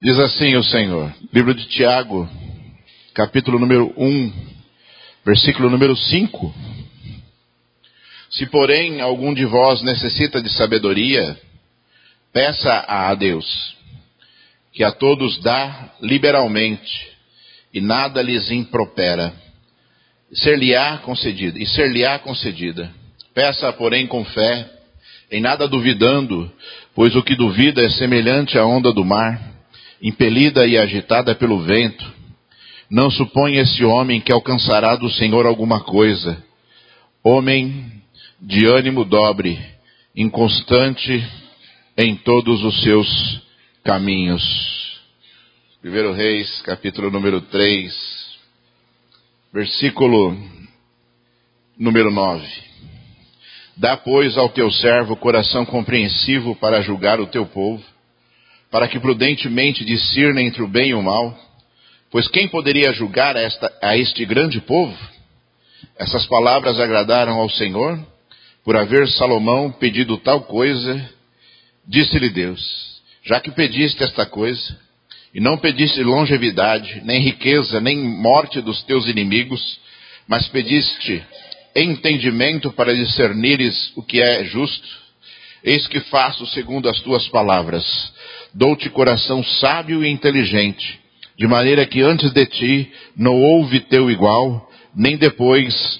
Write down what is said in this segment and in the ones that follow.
Diz assim o Senhor, livro de Tiago, capítulo número 1, versículo número 5. Se, porém, algum de vós necessita de sabedoria, peça a Deus, que a todos dá liberalmente, e nada lhes impropera, e ser-lhe-á concedida. Peça, porém, com fé, em nada duvidando, pois o que duvida é semelhante à onda do mar, impelida e agitada pelo vento. Não supõe esse homem que alcançará do Senhor alguma coisa. Homem de ânimo dobre, inconstante em todos os seus caminhos. 1 Reis, capítulo número 3, versículo número 9. Dá, pois, ao teu servo coração compreensivo para julgar o teu povo, para que prudentemente discirna entre o bem e o mal. Pois quem poderia julgar a este grande povo? Essas palavras agradaram ao Senhor. Por haver Salomão pedido tal coisa, disse-lhe Deus: já que pediste esta coisa, e não pediste longevidade, nem riqueza, nem morte dos teus inimigos, mas pediste entendimento para discernires o que é justo, eis que faço segundo as tuas palavras. Dou-te coração sábio e inteligente, de maneira que antes de ti não houve teu igual, nem depois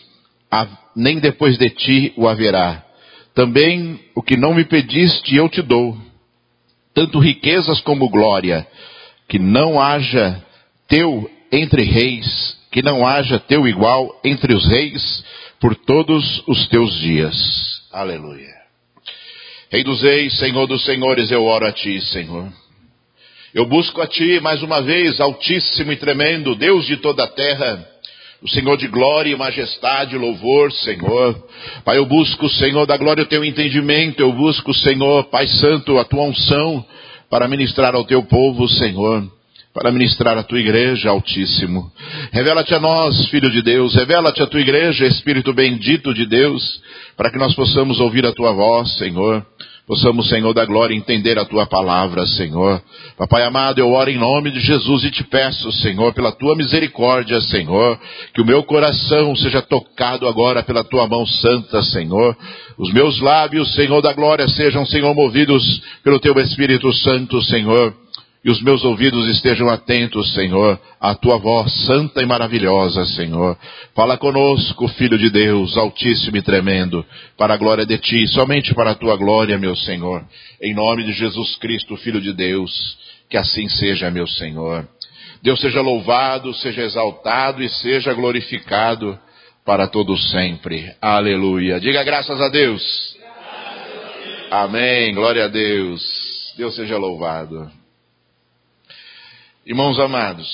de ti o haverá. Também o que não me pediste eu te dou, tanto riquezas como glória, que não haja teu entre reis, que não haja teu igual entre os reis, por todos os teus dias. Aleluia. Rei dos reis, Senhor dos senhores, eu oro a ti, Senhor. Eu busco a ti mais uma vez, altíssimo e tremendo, Deus de toda a terra, o Senhor de glória e majestade, louvor, Senhor. Pai, eu busco, Senhor da glória, o teu entendimento. Eu busco, Senhor, Pai Santo, a tua unção para ministrar ao teu povo, Senhor. Para ministrar a tua igreja, Altíssimo. Revela-te a nós, Filho de Deus. Revela-te a tua igreja, Espírito bendito de Deus, para que nós possamos ouvir a tua voz, Senhor. Possamos, Senhor da glória, entender a tua palavra, Senhor. Papai amado, eu oro em nome de Jesus e te peço, Senhor, pela tua misericórdia, Senhor, que o meu coração seja tocado agora pela tua mão santa, Senhor. Os meus lábios, Senhor da glória, sejam, Senhor, movidos pelo teu Espírito Santo, Senhor. E os meus ouvidos estejam atentos, Senhor, à tua voz santa e maravilhosa, Senhor. Fala conosco, Filho de Deus, altíssimo e tremendo, para a glória de ti, somente para a tua glória, meu Senhor. Em nome de Jesus Cristo, Filho de Deus, que assim seja, meu Senhor. Deus seja louvado, seja exaltado e seja glorificado para todo sempre. Aleluia. Diga graças a Deus. Amém. Glória a Deus. Deus seja louvado. Irmãos amados,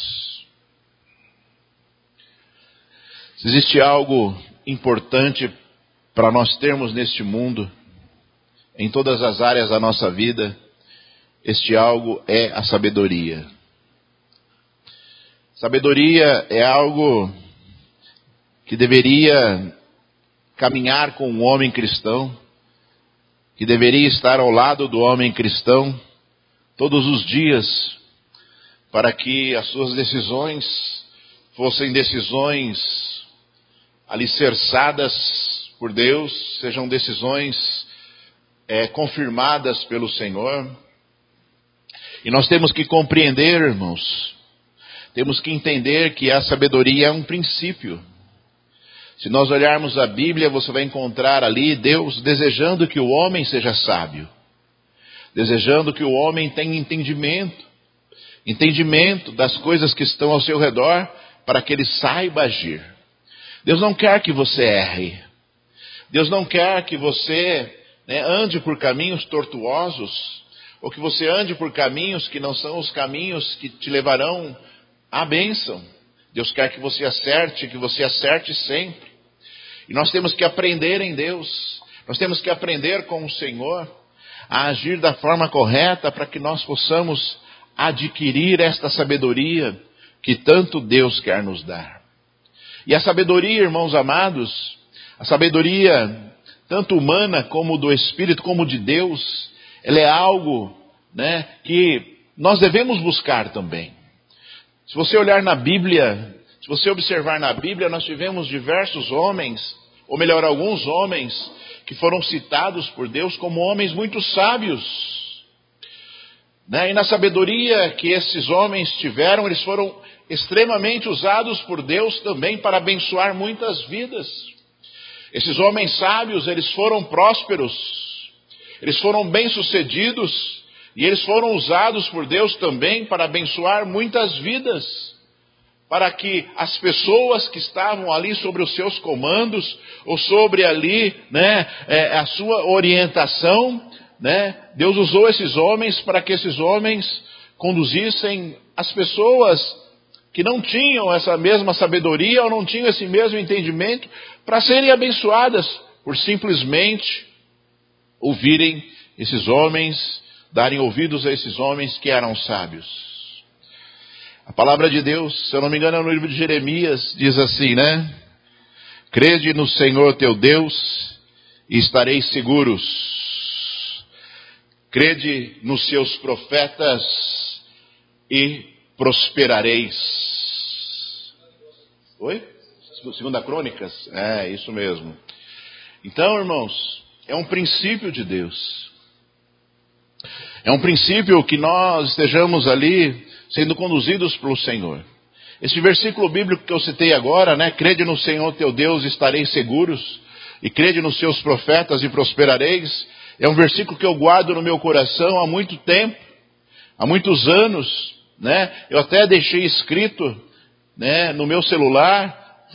se existe algo importante para nós termos neste mundo, em todas as áreas da nossa vida, este algo é a sabedoria. Sabedoria é algo que deveria caminhar com o homem cristão, que deveria estar ao lado do homem cristão todos os dias, para que as suas decisões fossem decisões alicerçadas por Deus, sejam decisões confirmadas pelo Senhor. E nós temos que compreender, irmãos, temos que entender que a sabedoria é um princípio. Se nós olharmos a Bíblia, você vai encontrar ali Deus desejando que o homem seja sábio, desejando que o homem tenha entendimento das coisas que estão ao seu redor, para que ele saiba agir. Deus não quer que você erre. Deus não quer que você ande por caminhos tortuosos, ou que você ande por caminhos que não são os caminhos que te levarão à bênção. Deus quer que você acerte sempre. E nós temos que aprender em Deus, nós temos que aprender com o Senhor a agir da forma correta, para que nós possamos adquirir esta sabedoria que tanto Deus quer nos dar. E a sabedoria, irmãos amados, a sabedoria tanto humana como do Espírito, como de Deus, ela é algo que nós devemos buscar também. Se você olhar na Bíblia, se você observar na Bíblia, nós tivemos diversos homens, ou melhor, alguns homens, que foram citados por Deus como homens muito sábios. E na sabedoria que esses homens tiveram, eles foram extremamente usados por Deus também para abençoar muitas vidas. Esses homens sábios, eles foram prósperos, eles foram bem-sucedidos, e eles foram usados por Deus também para abençoar muitas vidas, para que as pessoas que estavam ali sobre os seus comandos, ou sobre ali, a sua orientação, Deus usou esses homens para que esses homens conduzissem as pessoas que não tinham essa mesma sabedoria, ou não tinham esse mesmo entendimento, para serem abençoadas, por simplesmente ouvirem esses homens, darem ouvidos a esses homens que eram sábios. A palavra de Deus, se eu não me engano, é no livro de Jeremias, diz assim, Crede no Senhor teu Deus e estareis seguros. Crede nos seus profetas e prosperareis. Oi? Segunda Crônicas? É, isso mesmo. Então, irmãos, é um princípio de Deus. É um princípio que nós estejamos ali sendo conduzidos pelo Senhor. Esse versículo bíblico que eu citei agora, crede no Senhor teu Deus e estareis seguros, e crede nos seus profetas e prosperareis, é um versículo que eu guardo no meu coração há muito tempo, há muitos anos, eu até deixei escrito, no meu celular,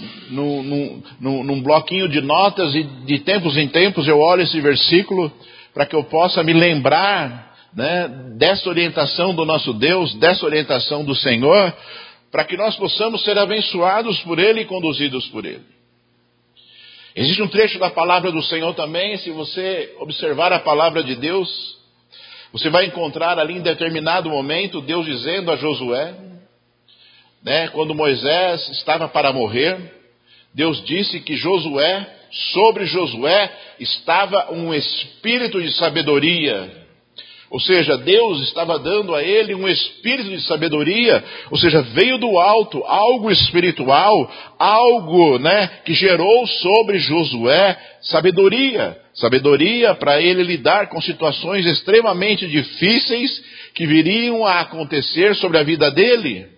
num bloquinho de notas, e de tempos em tempos eu olho esse versículo para que eu possa me lembrar dessa orientação do nosso Deus, dessa orientação do Senhor, para que nós possamos ser abençoados por Ele e conduzidos por Ele. Existe um trecho da palavra do Senhor também, se você observar a palavra de Deus, você vai encontrar ali em determinado momento Deus dizendo a Josué, quando Moisés estava para morrer, Deus disse que sobre Josué estava um espírito de sabedoria. Ou seja, Deus estava dando a ele um espírito de sabedoria, ou seja, veio do alto, algo espiritual, algo, que gerou sobre Josué sabedoria. Sabedoria para ele lidar com situações extremamente difíceis que viriam a acontecer sobre a vida dele.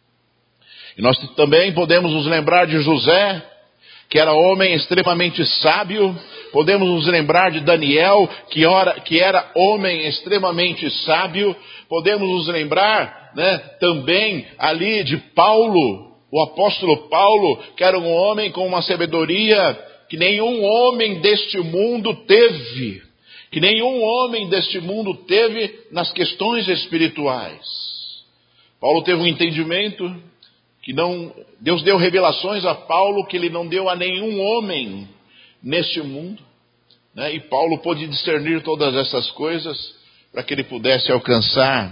E nós também podemos nos lembrar de José, que era homem extremamente sábio. Podemos nos lembrar de Daniel, que era homem extremamente sábio. Podemos nos lembrar, também ali de Paulo, o apóstolo Paulo, que era um homem com uma sabedoria que nenhum homem deste mundo teve. Que nenhum homem deste mundo teve nas questões espirituais. Paulo teve um entendimento que Deus deu revelações a Paulo que ele não deu a nenhum homem neste mundo, e Paulo pôde discernir todas essas coisas para que ele pudesse alcançar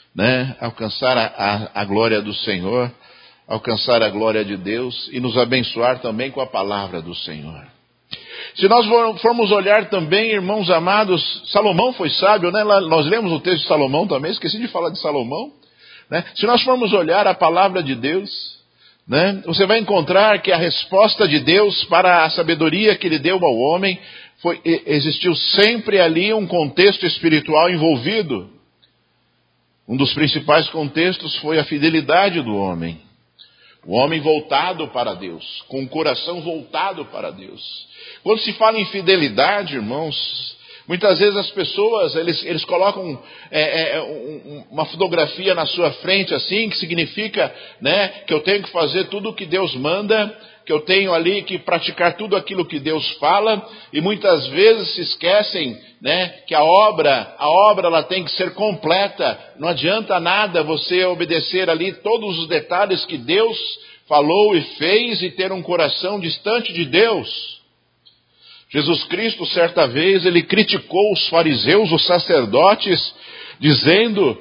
a glória do Senhor, alcançar a glória de Deus e nos abençoar também com a palavra do Senhor. Se nós formos olhar também, irmãos amados, Salomão foi sábio, nós lemos o texto de Salomão também, esqueci de falar de Salomão. Se nós formos olhar a palavra de Deus, você vai encontrar que a resposta de Deus para a sabedoria que Ele deu ao homem, existiu sempre ali um contexto espiritual envolvido. Um dos principais contextos foi a fidelidade do homem. O homem voltado para Deus, com o coração voltado para Deus. Quando se fala em fidelidade, irmãos, muitas vezes as pessoas, eles colocam uma fotografia na sua frente assim, que significa, que eu tenho que fazer tudo o que Deus manda, que eu tenho ali que praticar tudo aquilo que Deus fala, e muitas vezes se esquecem, que a obra ela tem que ser completa. Não adianta nada você obedecer ali todos os detalhes que Deus falou e fez e ter um coração distante de Deus. Jesus Cristo, certa vez, ele criticou os fariseus, os sacerdotes, dizendo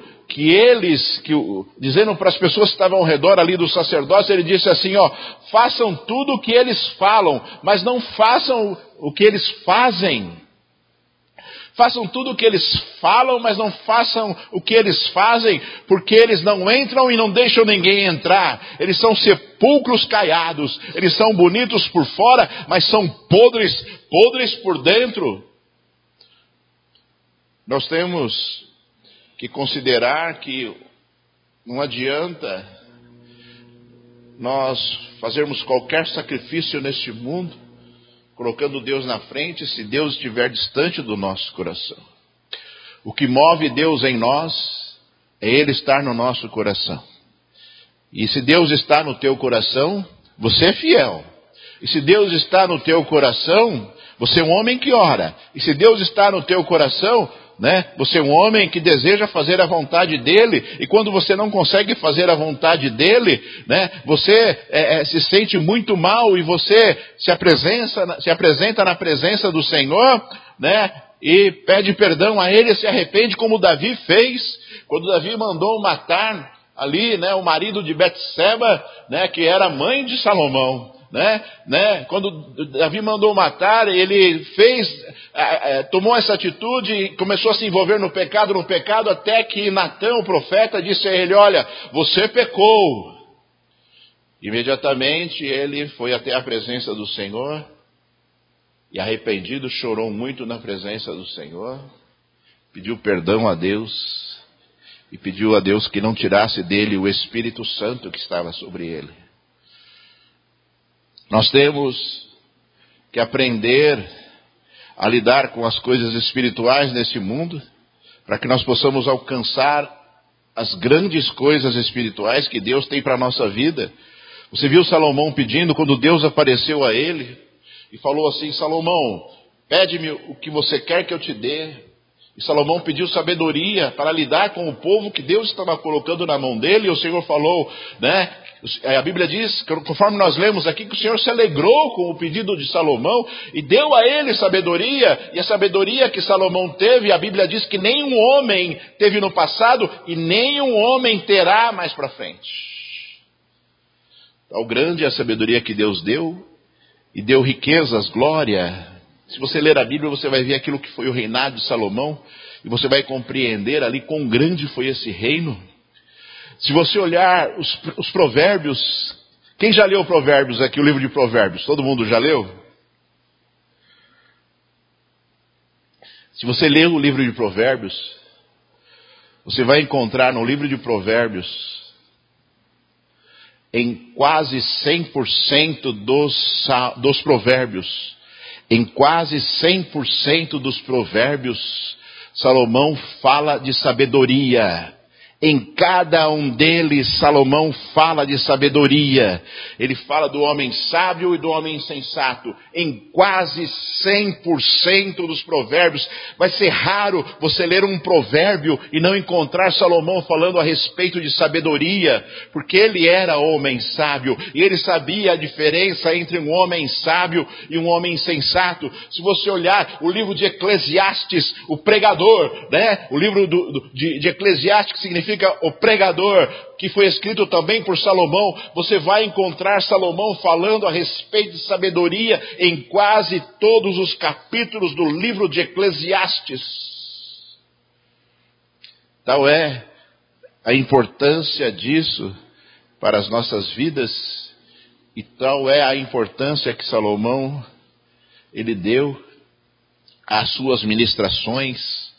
para as pessoas que estavam ao redor ali dos sacerdotes, ele disse assim, façam tudo o que eles falam, mas não façam o que eles fazem. Façam tudo o que eles falam, mas não façam o que eles fazem, porque eles não entram e não deixam ninguém entrar. Eles são sepulcros caiados, eles são bonitos por fora, mas são podres por dentro. Nós temos que considerar que não adianta nós fazermos qualquer sacrifício neste mundo, colocando Deus na frente, se Deus estiver distante do nosso coração. O que move Deus em nós é Ele estar no nosso coração. E se Deus está no teu coração, você é fiel. E se Deus está no teu coração, você é um homem que ora. E se Deus está no teu coração, você é um homem que deseja fazer a vontade dEle. E quando você não consegue fazer a vontade dEle, você se sente muito mal e você se apresenta na presença do Senhor, e pede perdão a Ele, se arrepende, como Davi fez, quando Davi mandou matar ali, o marido de Betseba, que era mãe de Salomão. Quando Davi mandou matar, ele tomou essa atitude e começou a se envolver no pecado, até que Natã, o profeta, disse a ele: olha, você pecou. Imediatamente ele foi até a presença do Senhor e, arrependido, chorou muito na presença do Senhor, pediu perdão a Deus e pediu a Deus que não tirasse dele o Espírito Santo que estava sobre ele. Nós temos que aprender a lidar com as coisas espirituais nesse mundo, para que nós possamos alcançar as grandes coisas espirituais que Deus tem para a nossa vida. Você viu Salomão pedindo, quando Deus apareceu a ele e falou assim: Salomão, pede-me o que você quer que eu te dê. E Salomão pediu sabedoria para lidar com o povo que Deus estava colocando na mão dele, e o Senhor falou, a Bíblia diz, conforme nós lemos aqui, que o Senhor se alegrou com o pedido de Salomão e deu a ele sabedoria, e a sabedoria que Salomão teve, a Bíblia diz que nenhum homem teve no passado e nenhum homem terá mais para frente. Tal grande é a sabedoria que Deus deu, e deu riquezas, glória. Se você ler a Bíblia, você vai ver aquilo que foi o reinado de Salomão, e você vai compreender ali quão grande foi esse reino. Se você olhar os provérbios, quem já leu Provérbios aqui, o livro de Provérbios? Todo mundo já leu? Se você ler o livro de Provérbios, você vai encontrar no livro de Provérbios, em quase 100% dos provérbios, em quase 100% dos provérbios, Salomão fala de sabedoria. Em cada um deles, Salomão fala de sabedoria. Ele fala do homem sábio e do homem insensato. Em quase 100% dos provérbios. Vai ser raro você ler um provérbio e não encontrar Salomão falando a respeito de sabedoria. Porque ele era homem sábio. E ele sabia a diferença entre um homem sábio e um homem insensato. Se você olhar o livro de Eclesiastes, o pregador, o livro de Eclesiastes, que significa o pregador, que foi escrito também por Salomão, você vai encontrar Salomão falando a respeito de sabedoria em quase todos os capítulos do livro de Eclesiastes. Tal é a importância disso para as nossas vidas, e tal é a importância que Salomão ele deu às suas ministrações,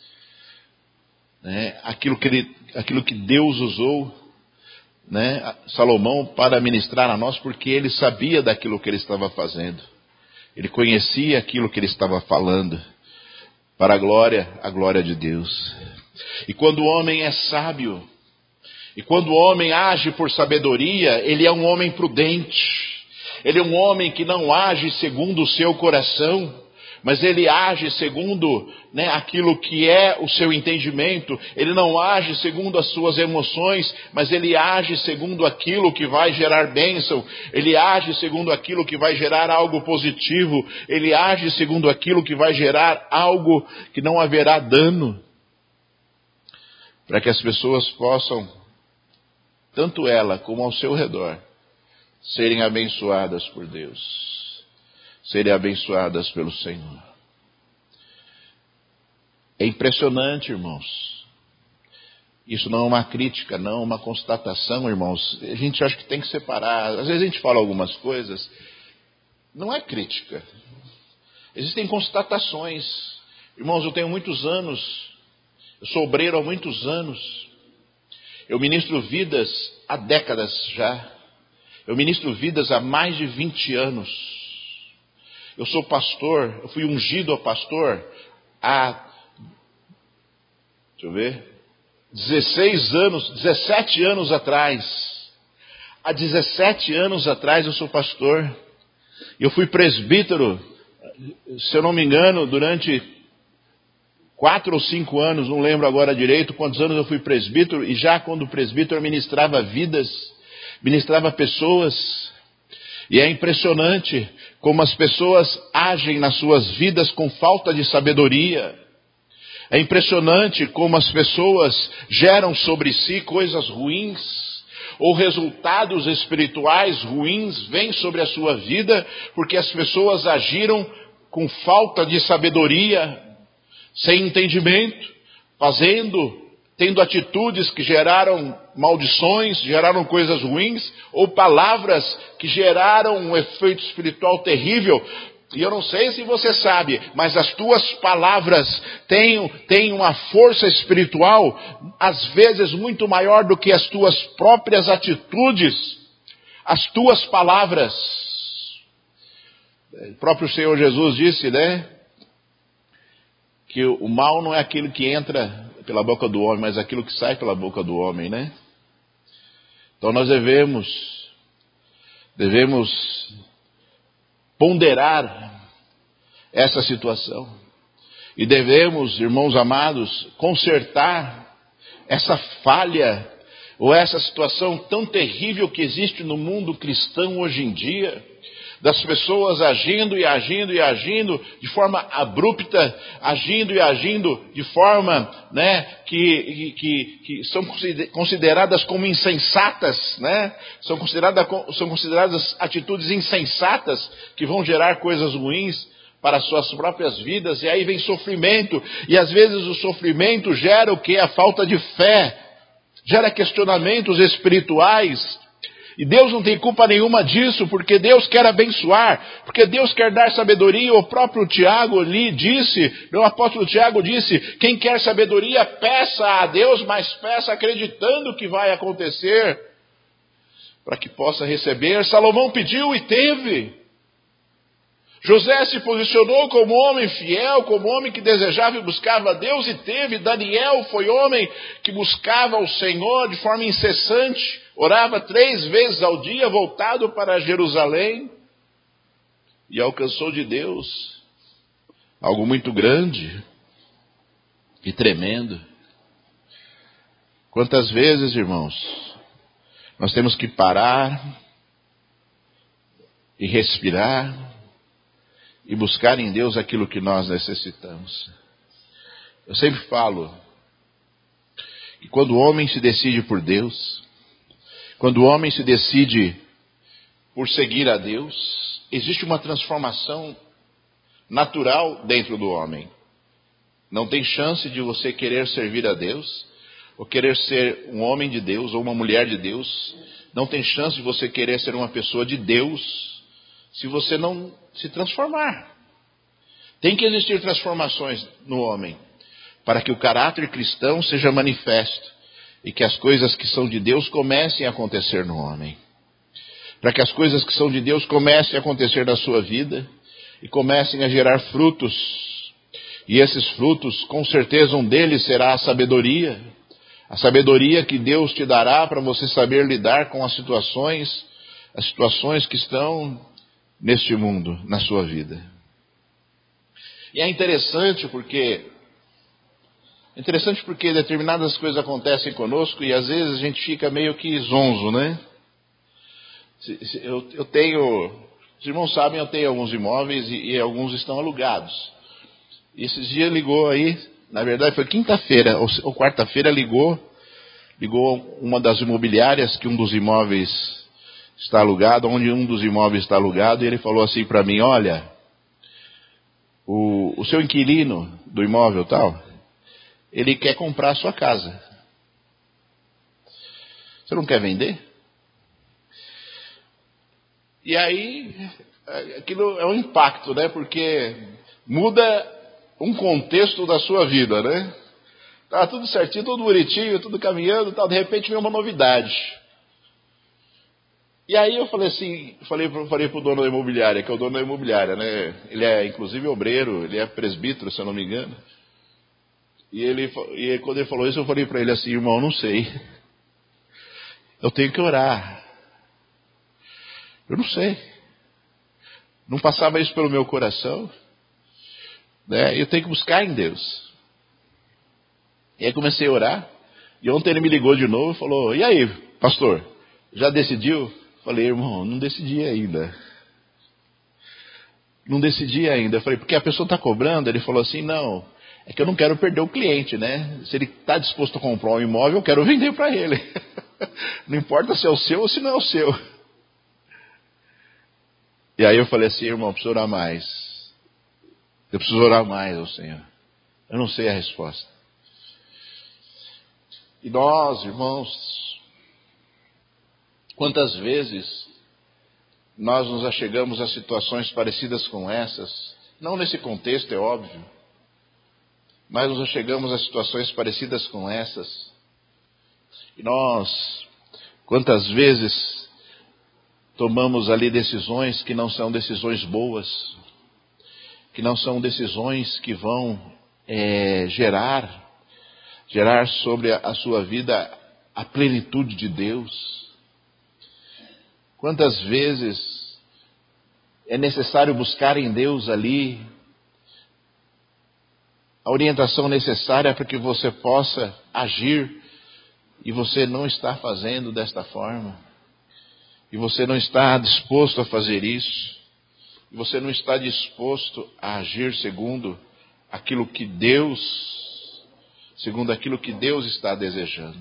aquilo que Deus usou, Salomão para ministrar a nós, porque ele sabia daquilo que ele estava fazendo. Ele conhecia aquilo que ele estava falando, para a glória de Deus. E quando o homem é sábio, e quando o homem age por sabedoria, ele é um homem prudente. Ele é um homem que não age segundo o seu coração, mas ele age segundo aquilo que é o seu entendimento. Ele não age segundo as suas emoções, mas ele age segundo aquilo que vai gerar bênção. Ele age segundo aquilo que vai gerar algo positivo. Ele age segundo aquilo que vai gerar algo que não haverá dano. Para que as pessoas possam, tanto ela como ao seu redor, serem abençoadas por Deus. Serem abençoadas pelo Senhor. É impressionante, irmãos. Isso não é uma crítica, não é uma constatação, irmãos. A gente acha que tem que separar. Às vezes a gente fala algumas coisas, não é crítica. Existem constatações. Irmãos, eu tenho muitos anos, eu sou obreiro há muitos anos. Eu ministro vidas há décadas já. Eu ministro vidas há mais de 20 anos. Eu sou pastor, eu fui ungido a pastor há, 17 anos atrás. Há 17 anos atrás eu sou pastor. Eu fui presbítero, se eu não me engano, durante 4 ou 5 anos, não lembro agora direito quantos anos eu fui presbítero, e já quando presbítero eu ministrava vidas, ministrava pessoas, e é impressionante como as pessoas agem nas suas vidas com falta de sabedoria. É impressionante como as pessoas geram sobre si coisas ruins, ou resultados espirituais ruins vêm sobre a sua vida, porque as pessoas agiram com falta de sabedoria, sem entendimento, tendo atitudes que geraram maldições, geraram coisas ruins, ou palavras que geraram um efeito espiritual terrível. E eu não sei se você sabe, mas as tuas palavras têm uma força espiritual, às vezes muito maior do que as tuas próprias atitudes. As tuas palavras. O próprio Senhor Jesus disse, né? Que o mal não é aquilo que entra pela boca do homem, mas aquilo que sai pela boca do homem, né? Então nós devemos ponderar essa situação. E devemos, irmãos amados, consertar essa falha, ou essa situação tão terrível que existe no mundo cristão hoje em dia, das pessoas agindo de forma abrupta, agindo de forma, né, que são consideradas como insensatas, né? São consideradas atitudes insensatas que vão gerar coisas ruins para as suas próprias vidas, e aí vem sofrimento, e às vezes o sofrimento gera o que? A falta de fé, gera questionamentos espirituais. E Deus não tem culpa nenhuma disso, porque Deus quer abençoar, porque Deus quer dar sabedoria. O próprio Tiago ali disse, o apóstolo Tiago disse, quem quer sabedoria peça a Deus, mas peça acreditando que vai acontecer, para que possa receber. Salomão pediu e teve. José se posicionou como homem fiel, como homem que desejava e buscava a Deus e teve. Daniel foi homem que buscava o Senhor de forma incessante, orava 3 vezes ao dia, voltado para Jerusalém, e alcançou de Deus algo muito grande e tremendo. Quantas vezes, irmãos, nós temos que parar e respirar e buscar em Deus aquilo que nós necessitamos. Eu sempre falo que quando o homem se decide por Deus, quando o homem se decide por seguir a Deus, existe uma transformação natural dentro do homem. Não tem chance de você querer servir a Deus, ou querer ser um homem de Deus, ou uma mulher de Deus. Não tem chance de você querer ser uma pessoa de Deus, se você não se transformar. Tem que existir transformações no homem, para que o caráter cristão seja manifesto, e que as coisas que são de Deus comecem a acontecer no homem. Para que as coisas que são de Deus comecem a acontecer na sua vida, e comecem a gerar frutos. E esses frutos, com certeza um deles será a sabedoria que Deus te dará para você saber lidar com as situações que estão neste mundo, na sua vida. E é interessante porque determinadas coisas acontecem conosco e às vezes a gente fica meio que zonzo, né? Eu tenho, os irmãos sabem, eu tenho alguns imóveis e alguns estão alugados. E esses dias ligou aí, na verdade foi quinta-feira ou quarta-feira, ligou uma das imobiliárias que um dos imóveis está alugado, onde um dos imóveis está alugado, e ele falou assim para mim, olha, o seu inquilino do imóvel tal, ele quer comprar a sua casa. Você não quer vender? E aí, aquilo é um impacto, né? Porque muda um contexto da sua vida, né? Tá tudo certinho, tudo bonitinho, tudo caminhando, tal. De repente vem uma novidade. E aí eu falei assim, falei pro dono da imobiliária, que é o dono da imobiliária, né? Ele é inclusive obreiro, ele é presbítero, se eu não me engano. E quando ele falou isso, eu falei para ele assim, irmão, não sei. Eu tenho que orar. Eu não sei. Não passava isso pelo meu coração, né? Eu tenho que buscar em Deus. E aí comecei a orar. E ontem ele me ligou de novo e falou, e aí, pastor, já decidiu? Falei, irmão, não decidi ainda. Não decidi ainda. Eu falei, porque a pessoa está cobrando? Ele falou assim, não, é que eu não quero perder o cliente, né? Se ele está disposto a comprar um imóvel, eu quero vender para ele. Não importa se é o seu ou se não é o seu. E aí eu falei assim, irmão, eu preciso orar mais. Eu preciso orar mais ao Senhor. Eu não sei a resposta. E nós, irmãos, quantas vezes nós nos achegamos a situações parecidas com essas, não nesse contexto, é óbvio, mas nos achegamos a situações parecidas com essas, e nós, quantas vezes tomamos ali decisões que não são decisões boas, que não são decisões que vão gerar sobre a sua vida a plenitude de Deus. Quantas vezes é necessário buscar em Deus ali a orientação necessária para que você possa agir e você não está fazendo desta forma, e você não está disposto a fazer isso, e você não está disposto a agir segundo aquilo que Deus está desejando.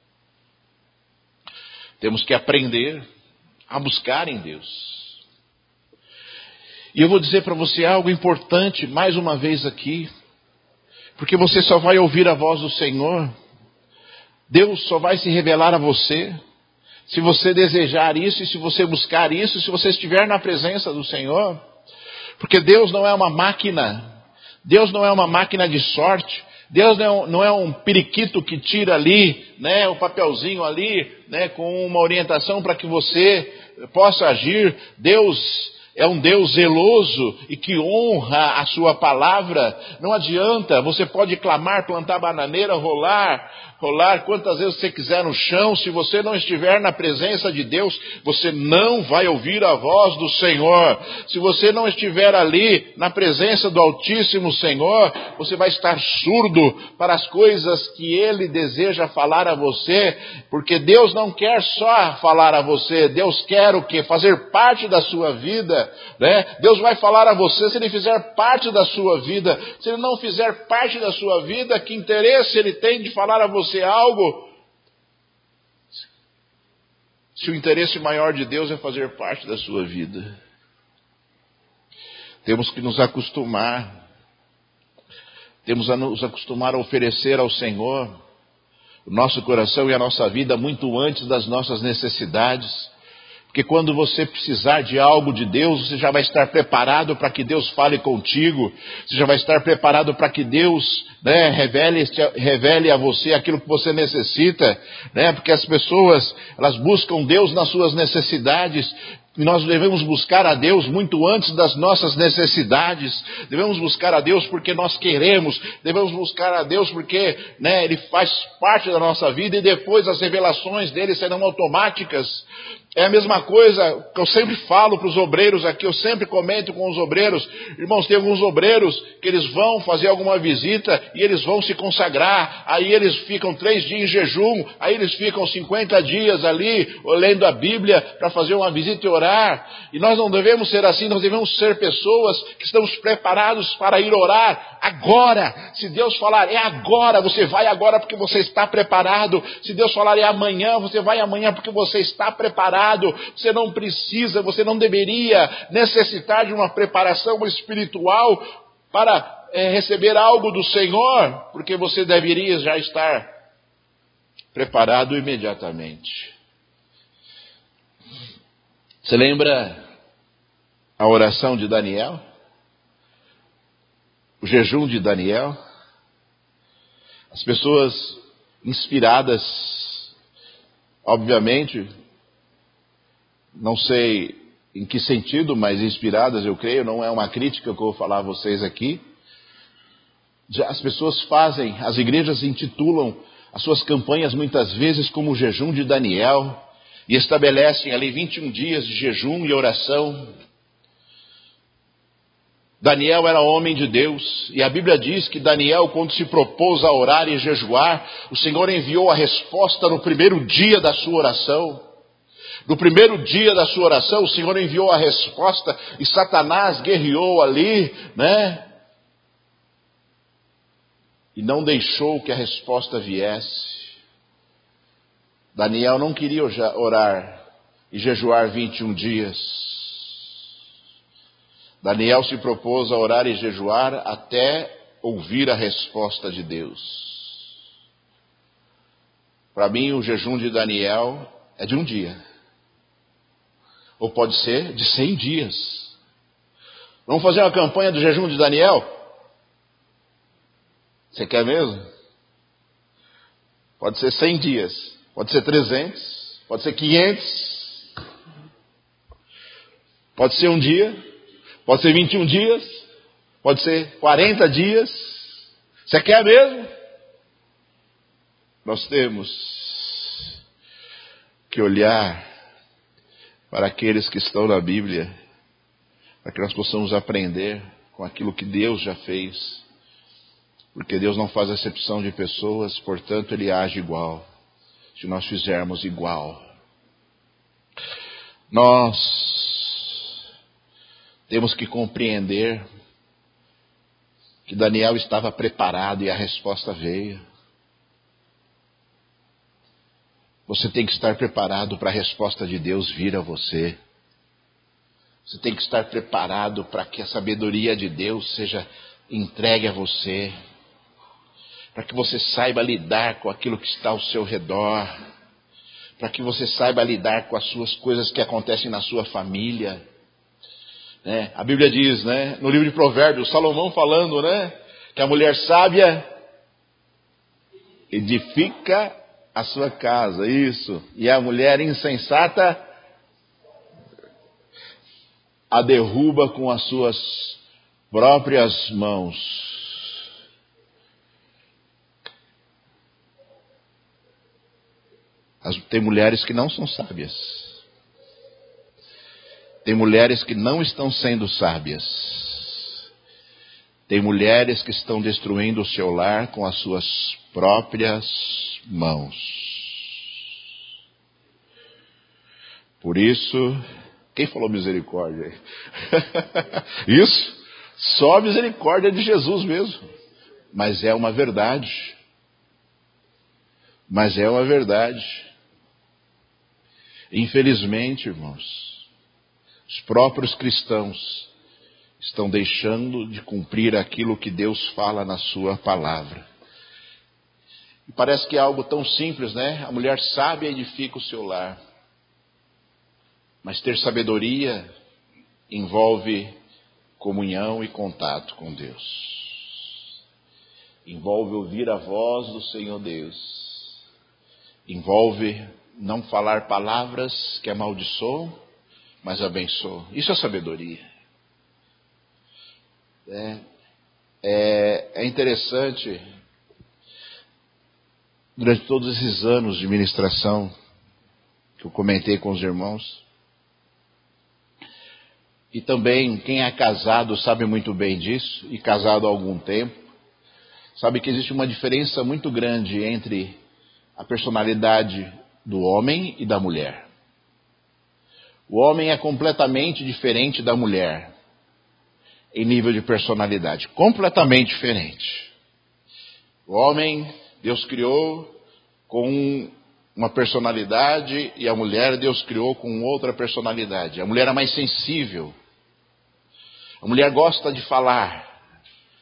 Temos que aprender a buscar em Deus. E eu vou dizer para você algo importante, mais uma vez aqui, porque você só vai ouvir a voz do Senhor, Deus só vai se revelar a você, se você desejar isso, e se você buscar isso, se você estiver na presença do Senhor. Porque Deus não é uma máquina, Deus não é uma máquina de sorte, Deus não é um periquito que tira ali, né, o papelzinho ali, né, com uma orientação para que você possa agir. Deus é um Deus zeloso e que honra a sua palavra. Não adianta, você pode clamar, plantar bananeira, rolar quantas vezes você quiser no chão. Se você não estiver na presença de Deus, você não vai ouvir a voz do Senhor. Se você não estiver ali na presença do Altíssimo Senhor, você vai estar surdo para as coisas que Ele deseja falar a você, porque Deus não quer só falar a você, Deus quer o quê? Fazer parte da sua vida, né? Deus vai falar a você se Ele fizer parte da sua vida. Se Ele não fizer parte da sua vida, que interesse Ele tem de falar a você algo, se o interesse maior de Deus é fazer parte da sua vida? Temos que nos acostumar a oferecer ao Senhor o nosso coração e a nossa vida muito antes das nossas necessidades. Porque quando você precisar de algo de Deus, você já vai estar preparado para que Deus fale contigo. Você já vai estar preparado para que Deus, né, revele a você aquilo que você necessita, né? Porque as pessoas, elas buscam Deus nas suas necessidades. Nós devemos buscar a Deus muito antes das nossas necessidades. Devemos buscar a Deus porque nós queremos. Devemos buscar a Deus porque, né, Ele faz parte da nossa vida, e depois as revelações dele serão automáticas. É a mesma coisa que eu sempre falo para os obreiros aqui, eu sempre comento com os obreiros. Irmãos, tem alguns obreiros que eles vão fazer alguma visita e eles vão se consagrar. Aí eles ficam 3 dias em jejum, aí eles ficam 50 dias ali, lendo a Bíblia para fazer uma visita e orar. E nós não devemos ser assim, nós devemos ser pessoas que estamos preparados para ir orar agora. Se Deus falar, é agora, você vai agora porque você está preparado. Se Deus falar, é amanhã, você vai amanhã porque você está preparado. Você não precisa, você não deveria necessitar de uma preparação espiritual para receber algo do Senhor, porque você deveria já estar preparado imediatamente. Você lembra a oração de Daniel? O jejum de Daniel? As pessoas inspiradas, obviamente, não sei em que sentido, mas inspiradas, eu creio, não é uma crítica que eu vou falar a vocês aqui. As pessoas fazem, as igrejas intitulam as suas campanhas muitas vezes como o jejum de Daniel, e estabelecem ali 21 dias de jejum e oração. Daniel era homem de Deus, e a Bíblia diz que Daniel, quando se propôs a orar e jejuar, o Senhor enviou a resposta no primeiro dia da sua oração. No primeiro dia da sua oração, o Senhor enviou a resposta, e Satanás guerreou ali, né? E não deixou que a resposta viesse. Daniel não queria orar e jejuar 21 dias. Daniel se propôs a orar e jejuar até ouvir a resposta de Deus. Para mim, o jejum de Daniel é de um dia. Ou pode ser de 100 dias. Vamos fazer uma campanha do jejum de Daniel? Você quer mesmo? Pode ser 100 dias. Pode ser 300. Pode ser 500. Pode ser um dia. Pode ser 21 dias. Pode ser 40 dias. Você quer mesmo? Nós temos que olhar para aqueles que estão na Bíblia, para que nós possamos aprender com aquilo que Deus já fez. Porque Deus não faz acepção de pessoas, portanto Ele age igual, se nós fizermos igual. Nós temos que compreender que Daniel estava preparado e a resposta veio. Você tem que estar preparado para a resposta de Deus vir a você. Você tem que estar preparado para que a sabedoria de Deus seja entregue a você. Para que você saiba lidar com aquilo que está ao seu redor. Para que você saiba lidar com as suas coisas que acontecem na sua família. Né? A Bíblia diz, né, no livro de Provérbios, Salomão falando, né, que a mulher sábia edifica a sua casa, isso. E a mulher insensata a derruba com as suas próprias mãos. Tem mulheres que não são sábias. Tem mulheres que não estão sendo sábias. Tem mulheres que estão destruindo o seu lar com as suas próprias mãos. Por isso, quem falou misericórdia aí? Isso, só a misericórdia de Jesus mesmo. Mas é uma verdade. Mas é uma verdade. Infelizmente, irmãos, os próprios cristãos estão deixando de cumprir aquilo que Deus fala na sua palavra. E parece que é algo tão simples, né? A mulher sábia edifica o seu lar. Mas ter sabedoria envolve comunhão e contato com Deus. Envolve ouvir a voz do Senhor Deus. Envolve não falar palavras que amaldiçoam, mas abençoam. Isso é sabedoria. É interessante, durante todos esses anos de ministração que eu comentei com os irmãos, e também quem é casado sabe muito bem disso, e casado há algum tempo, sabe que existe uma diferença muito grande entre a personalidade do homem e da mulher. O homem é completamente diferente da mulher em nível de personalidade, completamente diferente. O homem, Deus criou com uma personalidade, e a mulher, Deus criou com outra personalidade. A mulher é mais sensível. A mulher gosta de falar.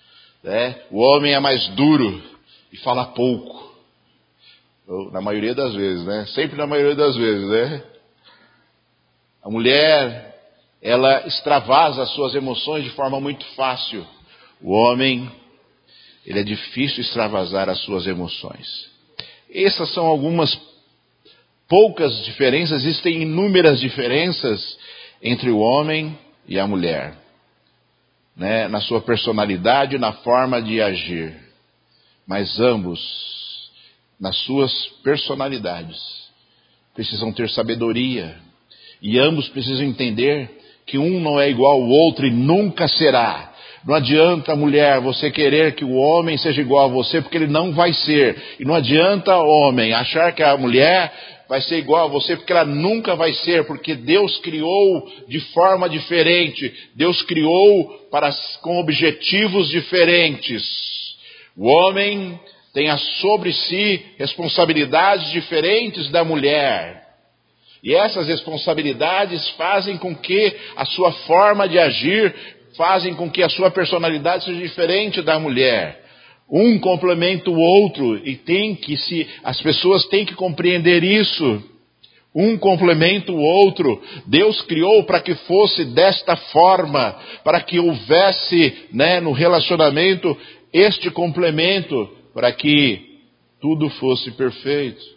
O homem é mais duro e fala pouco. Na maioria das vezes, né? Sempre na maioria das vezes, né? A mulher, ela extravasa as suas emoções de forma muito fácil. O homem, ele é difícil extravasar as suas emoções. Essas são algumas poucas diferenças, existem inúmeras diferenças entre o homem e a mulher, né? Na sua personalidade, na forma de agir. Mas ambos, nas suas personalidades, precisam ter sabedoria. E ambos precisam entender que um não é igual ao outro e nunca será. Não adianta, mulher, você querer que o homem seja igual a você, porque ele não vai ser. E não adianta, homem, achar que a mulher vai ser igual a você, porque ela nunca vai ser, porque Deus criou de forma diferente. Deus criou com objetivos diferentes. O homem tem sobre si responsabilidades diferentes da mulher. E essas responsabilidades fazem com que a sua forma de agir, fazem com que a sua personalidade seja diferente da mulher. Um complementa o outro e as pessoas têm que compreender isso. Um complementa o outro. Deus criou para que fosse desta forma, para que houvesse, no relacionamento este complemento, para que tudo fosse perfeito.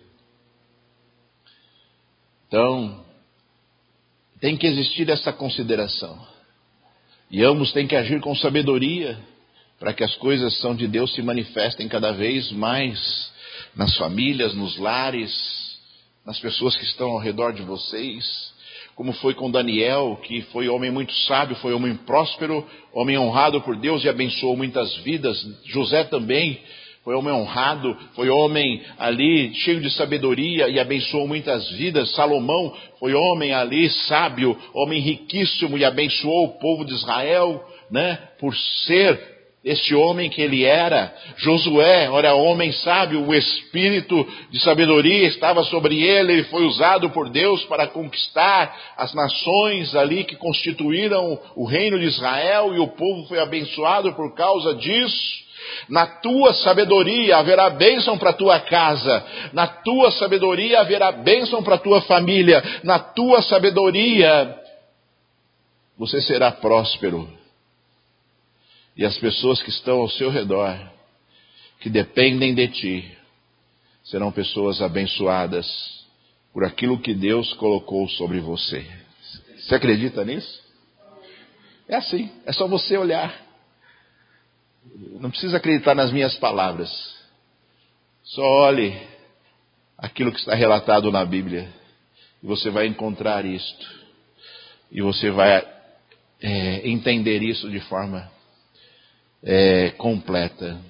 Então, tem que existir essa consideração. E ambos têm que agir com sabedoria, para que as coisas são de Deus se manifestem cada vez mais nas famílias, nos lares, nas pessoas que estão ao redor de vocês. Como foi com Daniel, que foi homem muito sábio, foi homem próspero, homem honrado por Deus e abençoou muitas vidas. José também foi homem honrado, foi homem ali cheio de sabedoria e abençoou muitas vidas. Salomão foi homem ali sábio, homem riquíssimo e abençoou o povo de Israel, por ser este homem que ele era. Josué era homem sábio, o espírito de sabedoria estava sobre ele, ele foi usado por Deus para conquistar as nações ali que constituíram o reino de Israel, e o povo foi abençoado por causa disso. Na tua sabedoria haverá bênção para a tua casa, na tua sabedoria haverá bênção para a tua família, na tua sabedoria você será próspero. E as pessoas que estão ao seu redor, que dependem de ti, serão pessoas abençoadas por aquilo que Deus colocou sobre você. Você acredita nisso? É assim, é só você olhar. Não precisa acreditar nas minhas palavras. Só olhe aquilo que está relatado na Bíblia. E você vai encontrar isto. E você vai entender isso de forma completa.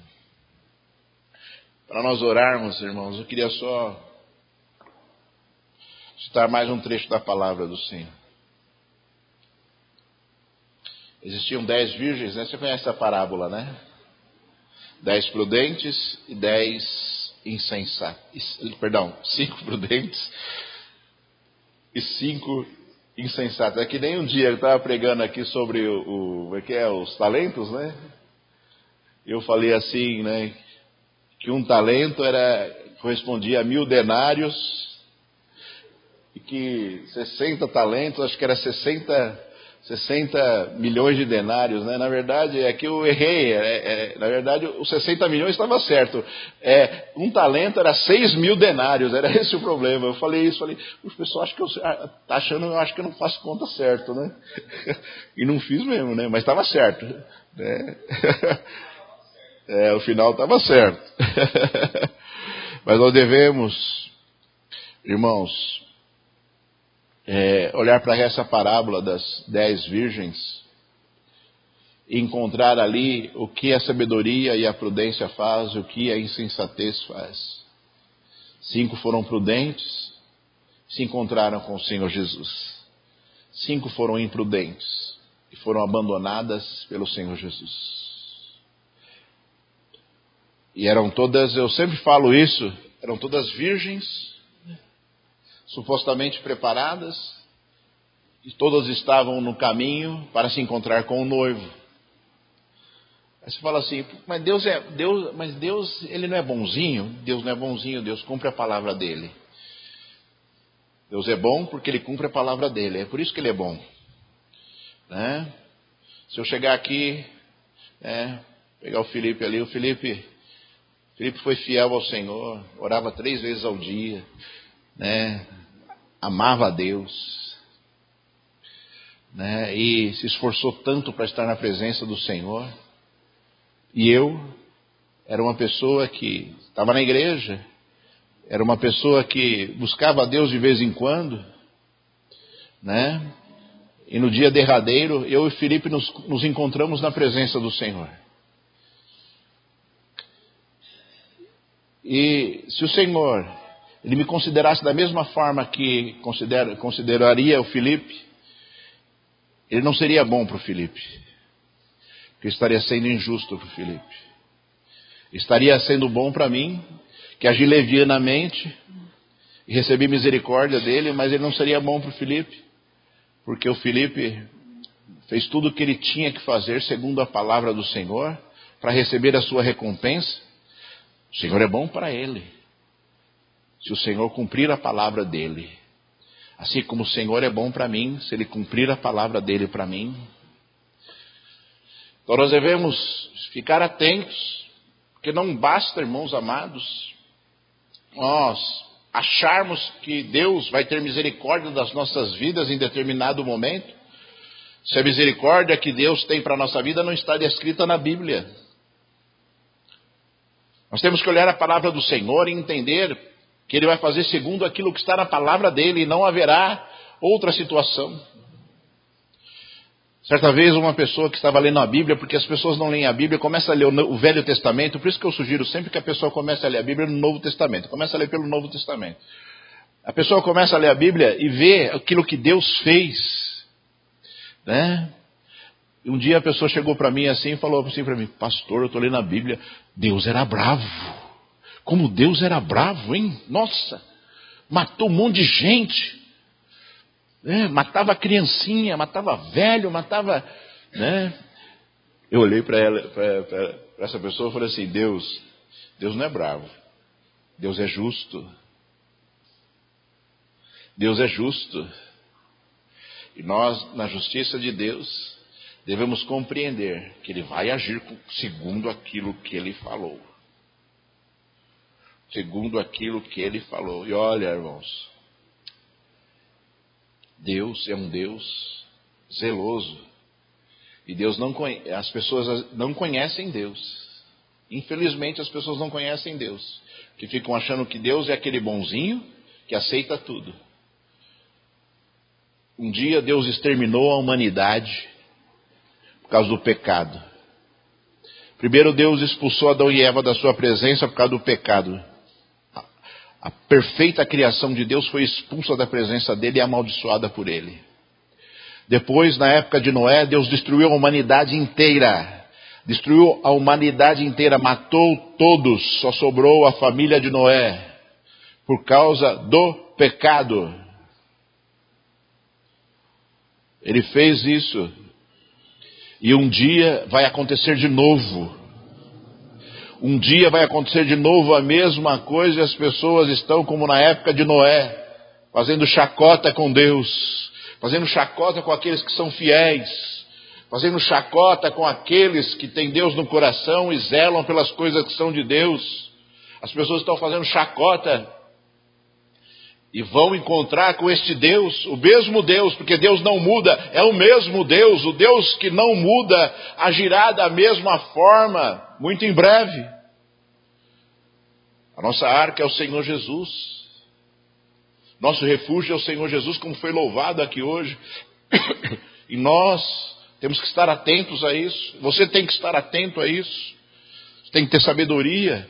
Para nós orarmos, irmãos, eu queria só citar mais um trecho da palavra do Senhor. Existiam 10 virgens, Você conhece a parábola, 10 prudentes e 10 insensatos. 5 prudentes e 5 insensatos. É que nem um dia eu estava pregando aqui sobre os talentos, Eu falei assim, que um talento correspondia a 1000 denários, e que 60 talentos, acho que era 60 milhões de denários, Na verdade, é que eu errei. Na verdade, os 60 milhões estava certo. Um talento era 6.000 denários, era esse o problema. Eu falei isso, o pessoal acha que tá achando, eu acho que eu não faço conta certo, E não fiz mesmo, mas estava certo, o final estava certo. Mas nós devemos, irmãos, olhar para essa parábola das 10 virgens e encontrar ali o que a sabedoria e a prudência faz, o que a insensatez faz. 5 foram prudentes, se encontraram com o Senhor Jesus. 5 foram imprudentes e foram abandonadas pelo Senhor Jesus. E eram todas, eu sempre falo isso, eram todas virgens, supostamente preparadas, e todas estavam no caminho para se encontrar com o noivo. Aí você fala assim, mas Deus, ele não é bonzinho? Deus não é bonzinho, Deus cumpre a palavra dele. Deus é bom porque ele cumpre a palavra dele, é por isso que ele é bom. Né? Se eu chegar aqui, pegar o Felipe ali, o Felipe foi fiel ao Senhor, orava 3 vezes ao dia, né? Amava a Deus, né? E se esforçou tanto para estar na presença do Senhor. E eu era uma pessoa que estava na igreja, era uma pessoa que buscava a Deus de vez em quando, né? E no dia derradeiro, eu e o Felipe nos encontramos na presença do Senhor. E se o Senhor, ele me considerasse da mesma forma que consideraria o Felipe, ele não seria bom para o Felipe. Porque estaria sendo injusto para o Felipe. Estaria sendo bom para mim, que agi levianamente e recebi misericórdia dele, mas ele não seria bom para o Felipe. Porque o Felipe fez tudo o que ele tinha que fazer segundo a palavra do Senhor, para receber a sua recompensa. O Senhor é bom para ele, se o Senhor cumprir a palavra dele. Assim como o Senhor é bom para mim, se ele cumprir a palavra dele para mim. Então nós devemos ficar atentos, porque não basta, irmãos amados, nós acharmos que Deus vai ter misericórdia das nossas vidas em determinado momento, se a misericórdia que Deus tem para a nossa vida não está descrita na Bíblia. Nós temos que olhar a palavra do Senhor e entender que Ele vai fazer segundo aquilo que está na palavra dEle, e não haverá outra situação. Certa vez uma pessoa que estava lendo a Bíblia, porque as pessoas não leem a Bíblia, começa a ler o Velho Testamento, por isso que eu sugiro sempre que a pessoa comece a ler a Bíblia no Novo Testamento. Começa a ler pelo Novo Testamento. A pessoa começa a ler a Bíblia e vê aquilo que Deus fez, né? Um dia a pessoa chegou para mim assim e falou assim para mim: pastor, eu estou lendo a Bíblia, Deus era bravo. Como Deus era bravo, hein? Nossa, matou um monte de gente. Matava criancinha, matava velho, matava... Né? Eu olhei para essa pessoa e falei assim: Deus não é bravo. Deus é justo. Deus é justo. E nós, na justiça de Deus, devemos compreender que Ele vai agir segundo aquilo que Ele falou. Segundo aquilo que Ele falou. E olha, irmãos, Deus é um Deus zeloso. E Deus as pessoas não conhecem Deus. Infelizmente as pessoas não conhecem Deus. Que ficam achando que Deus é aquele bonzinho que aceita tudo. Um dia Deus exterminou a humanidade por causa do pecado. Primeiro Deus expulsou Adão e Eva da sua presença por causa do pecado. A perfeita criação de Deus foi expulsa da presença dele e amaldiçoada por ele. Depois, na época de Noé, Deus destruiu a humanidade inteira. Destruiu a humanidade inteira, matou todos, só sobrou a família de Noé, por causa do pecado. Ele fez isso. E um dia vai acontecer de novo. Um dia vai acontecer de novo a mesma coisa e as pessoas estão como na época de Noé, fazendo chacota com Deus, fazendo chacota com aqueles que são fiéis, fazendo chacota com aqueles que têm Deus no coração e zelam pelas coisas que são de Deus. As pessoas estão fazendo chacota e vão encontrar com este Deus, o mesmo Deus, porque Deus não muda, é o mesmo Deus, o Deus que não muda, agirá da mesma forma, muito em breve. A nossa arca é o Senhor Jesus, nosso refúgio é o Senhor Jesus, como foi louvado aqui hoje, e nós temos que estar atentos a isso, você tem que estar atento a isso, você tem que ter sabedoria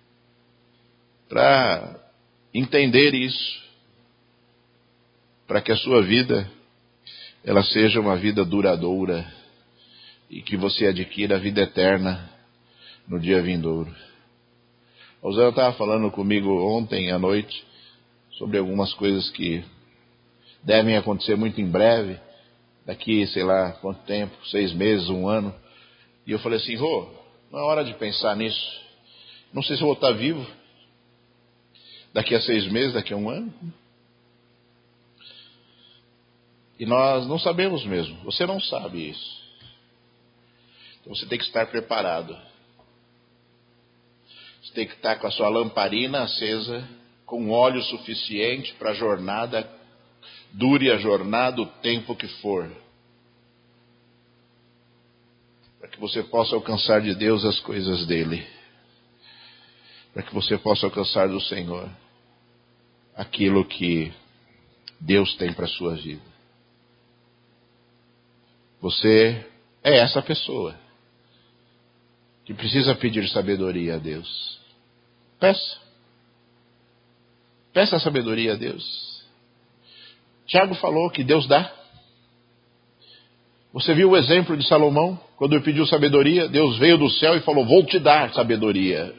para entender isso, para que a sua vida, ela seja uma vida duradoura e que você adquira a vida eterna no dia vindouro. O Zé estava falando comigo ontem à noite sobre algumas coisas que devem acontecer muito em breve, daqui sei lá quanto tempo, 6 meses, 1 ano. E eu falei assim, Rô, não é hora de pensar nisso. Não sei se eu vou estar vivo daqui a 6 meses, daqui a 1 ano. E nós não sabemos mesmo. Você não sabe isso. Então você tem que estar preparado. Você tem que estar com a sua lamparina acesa, com óleo suficiente para a jornada, dure a jornada o tempo que for. Para que você possa alcançar de Deus as coisas dele. Para que você possa alcançar do Senhor aquilo que Deus tem para a sua vida. Você é essa pessoa que precisa pedir sabedoria a Deus. Peça. Peça a sabedoria a Deus. Tiago falou que Deus dá. Você viu o exemplo de Salomão? Quando ele pediu sabedoria, Deus veio do céu e falou, vou te dar sabedoria.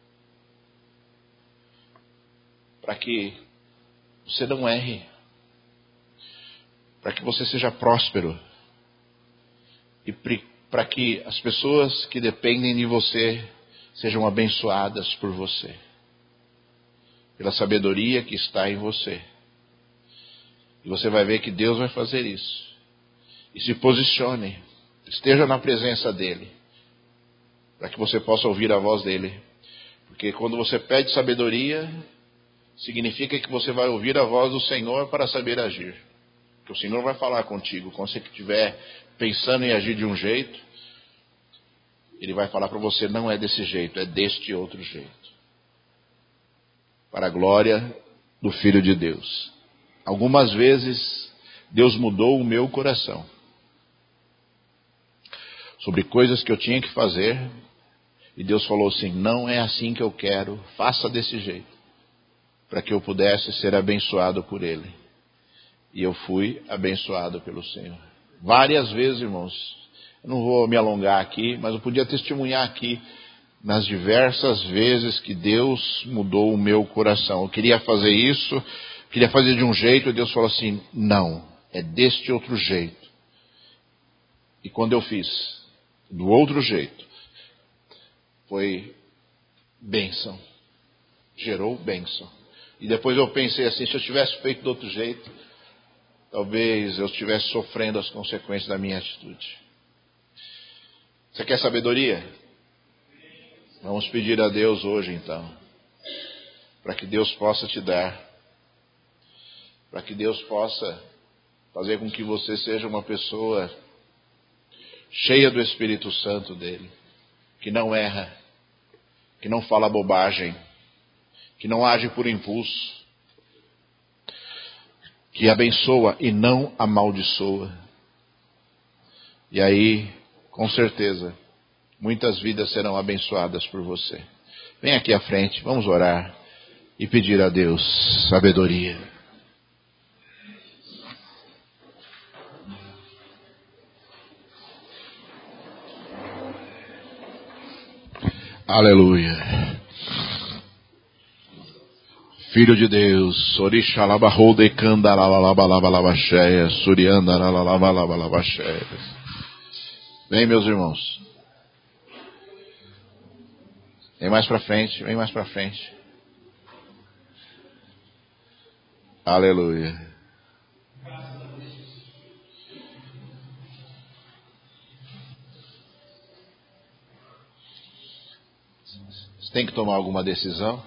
Para que você não erre. Para que você seja próspero. E para que as pessoas que dependem de você sejam abençoadas por você. Pela sabedoria que está em você. E você vai ver que Deus vai fazer isso. E se posicione. Esteja na presença dEle. Para que você possa ouvir a voz dEle. Porque quando você pede sabedoria, significa que você vai ouvir a voz do Senhor para saber agir. Que o Senhor vai falar contigo. Quando você estiver pensando em agir de um jeito, Ele vai falar para você, não é desse jeito, é deste outro jeito. Para a glória do Filho de Deus. Algumas vezes, Deus mudou o meu coração. Sobre coisas que eu tinha que fazer. E Deus falou assim, não é assim que eu quero, faça desse jeito. Para que eu pudesse ser abençoado por Ele. E eu fui abençoado pelo Senhor. Várias vezes, irmãos. Eu não vou me alongar aqui, mas eu podia testemunhar aqui nas diversas vezes que Deus mudou o meu coração. Eu queria fazer isso, queria fazer de um jeito, e Deus falou assim, não, é deste outro jeito. E quando eu fiz do outro jeito, foi bênção. Gerou bênção. E depois eu pensei assim, se eu tivesse feito do outro jeito, talvez eu estivesse sofrendo as consequências da minha atitude. Você quer sabedoria? Vamos pedir a Deus hoje então. Para que Deus possa te dar. Para que Deus possa fazer com que você seja uma pessoa cheia do Espírito Santo dele. Que não erra. Que não fala bobagem. Que não age por impulso. Que abençoa e não amaldiçoa. E aí, com certeza, muitas vidas serão abençoadas por você. Vem aqui à frente, vamos orar e pedir a Deus sabedoria. Aleluia. Filho de Deus, Orixalabarrou de Candaralabalabalabasheia, Suriandaralabalabalabasheia. Vem, meus irmãos. Vem mais para frente, vem mais para frente. Aleluia. Você tem que tomar alguma decisão?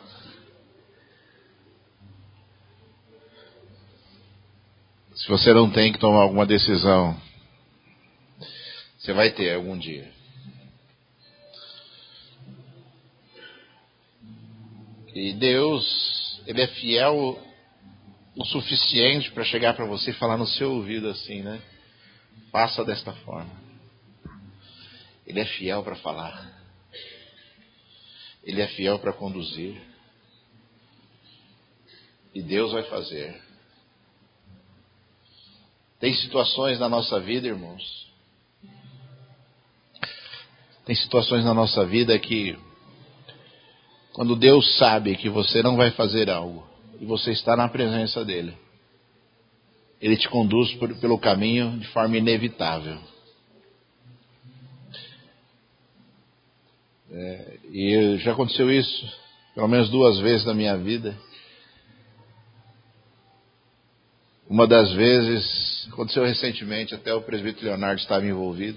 Se você não tem que tomar alguma decisão, você vai ter algum dia. E Deus, Ele é fiel o suficiente para chegar para você e falar no seu ouvido assim, né? Faça desta forma. Ele é fiel para falar. Ele é fiel para conduzir. E Deus vai fazer. Tem situações na nossa vida, irmãos. Tem situações na nossa vida que, quando Deus sabe que você não vai fazer algo, e você está na presença dEle, Ele te conduz pelo caminho de forma inevitável. E já aconteceu isso pelo menos 2 vezes na minha vida. Uma das vezes, aconteceu recentemente, até o presbítero Leonardo estava envolvido.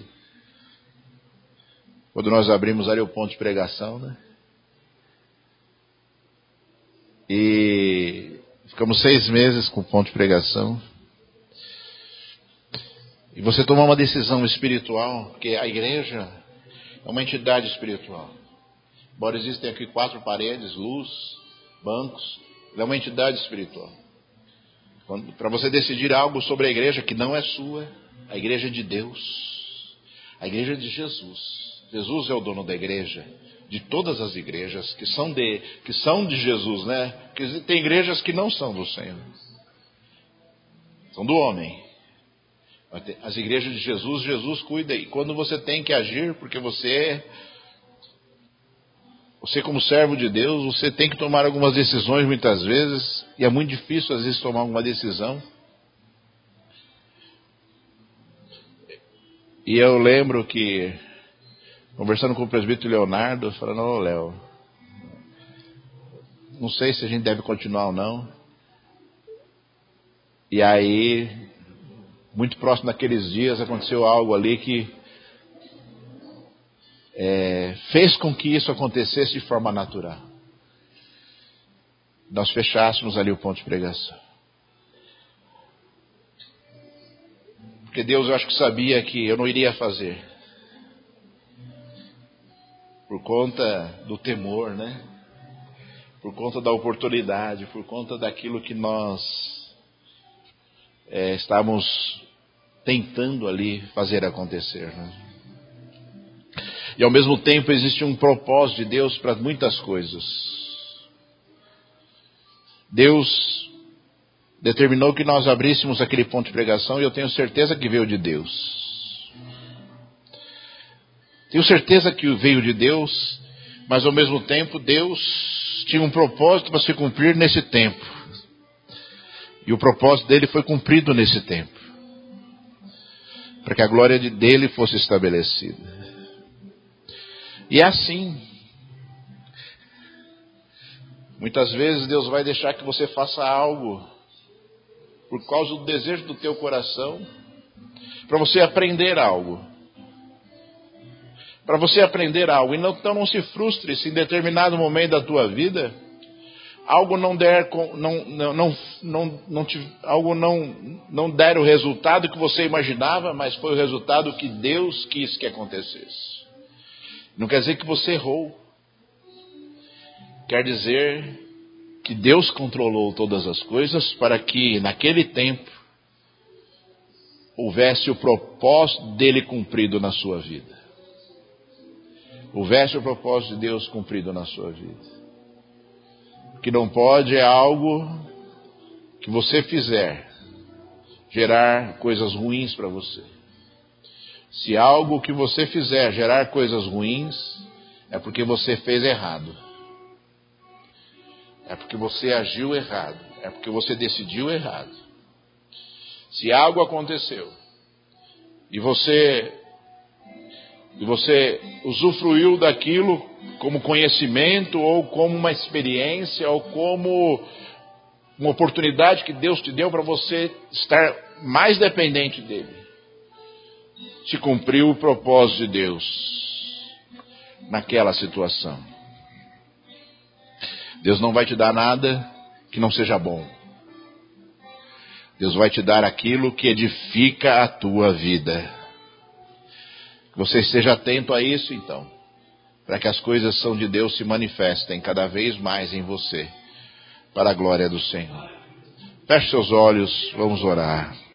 Quando nós abrimos ali o ponto de pregação, né? E ficamos 6 meses com o ponto de pregação. E você tomar uma decisão espiritual, porque a igreja é uma entidade espiritual. Embora existem aqui 4 paredes, luz, bancos, ela é uma entidade espiritual. Para você decidir algo sobre a igreja que não é sua, a igreja é de Deus, a igreja é de Jesus. Jesus é o dono da igreja, de todas as igrejas que são de Jesus, né? Porque tem igrejas que não são do Senhor, são do homem. As igrejas de Jesus, Jesus cuida. E quando você tem que agir, porque você como servo de Deus, você tem que tomar algumas decisões muitas vezes, e é muito difícil às vezes tomar alguma decisão. E eu lembro que, conversando com o presbítero Leonardo, falando: ô Léo, não sei se a gente deve continuar ou não. E aí, muito próximo daqueles dias, aconteceu algo ali que fez com que isso acontecesse de forma natural. Nós fechássemos ali o ponto de pregação. Porque Deus, eu acho que sabia que eu não iria fazer. Por conta do temor, né? Por conta da oportunidade, por conta daquilo que nós estávamos tentando ali fazer acontecer, né? E ao mesmo tempo existe um propósito de Deus para muitas coisas. Deus determinou que nós abríssemos aquele ponto de pregação, e eu tenho certeza que veio de Deus. Tenho certeza que veio de Deus, mas ao mesmo tempo Deus tinha um propósito para se cumprir nesse tempo. E o propósito dele foi cumprido nesse tempo, para que a glória dele fosse estabelecida. E é assim. Muitas vezes Deus vai deixar que você faça algo por causa do desejo do teu coração, para você aprender algo. Para você aprender algo. E então não se frustre se em determinado momento da tua vida algo não der o resultado que você imaginava, mas foi o resultado que Deus quis que acontecesse. Não quer dizer que você errou. Quer dizer que Deus controlou todas as coisas para que naquele tempo houvesse o propósito dele cumprido na sua vida. Houvesse o propósito de Deus cumprido na sua vida. O que não pode é algo que você fizer gerar coisas ruins para você. Se algo que você fizer gerar coisas ruins, é porque você fez errado. É porque você agiu errado. É porque você decidiu errado. Se algo aconteceu e você usufruiu daquilo como conhecimento, ou como uma experiência, ou como uma oportunidade que Deus te deu para você estar mais dependente dele, se cumpriu o propósito de Deus naquela situação. Deus não vai te dar nada que não seja bom. Deus vai te dar aquilo que edifica a tua vida. Que você esteja atento a isso, então, para que as coisas são de Deus se manifestem cada vez mais em você, para a glória do Senhor. Feche seus olhos, vamos orar.